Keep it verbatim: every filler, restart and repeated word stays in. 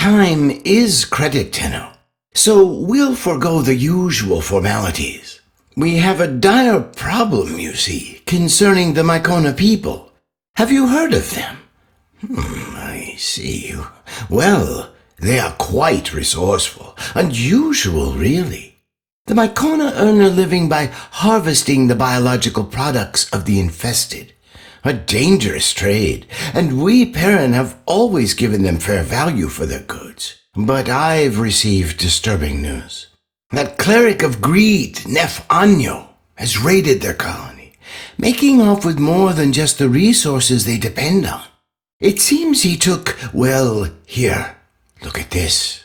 time is credit, Tenno, so we'll forego the usual formalities. We have a dire problem, you see, concerning the Mycona people. Have you heard of them? Hmm, I see. Well, they are quite resourceful, unusual, really. The Mycona earn a living by harvesting the biological products of the infested. A dangerous trade, and we Perrin have always given them fair value for their goods. But I've received disturbing news. That cleric of greed, Nef Anyo, has raided their colony, making off with more than just the resources they depend on. It seems he took, well, here, look at this.